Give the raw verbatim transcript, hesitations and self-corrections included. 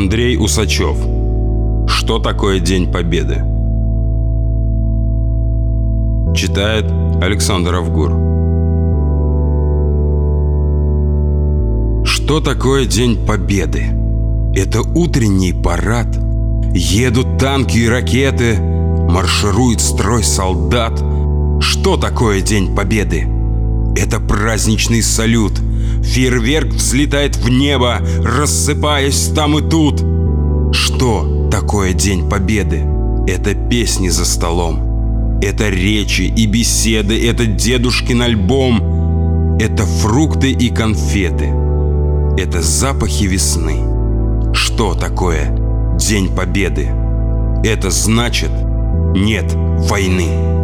Андрей Усачев. Что такое День Победы? Читает Александр Авгур. Что такое День Победы? Это утренний парад. Едут танки и ракеты, марширует строй солдат. Что такое День Победы? Это праздничный салют. Фейерверк взлетает в небо, рассыпаясь там и тут. Что такое День Победы? Это песни за столом. Это речи и беседы, это дедушкин альбом. Это фрукты и конфеты. Это запахи весны. Что такое День Победы? Это значит, нет войны.